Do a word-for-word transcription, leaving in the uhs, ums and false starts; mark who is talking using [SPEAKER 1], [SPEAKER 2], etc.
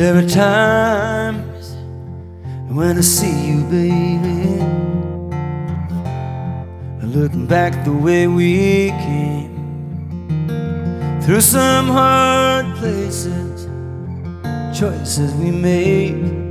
[SPEAKER 1] there are times when I see you, baby, looking back the way we came, through some hard places, choices we made.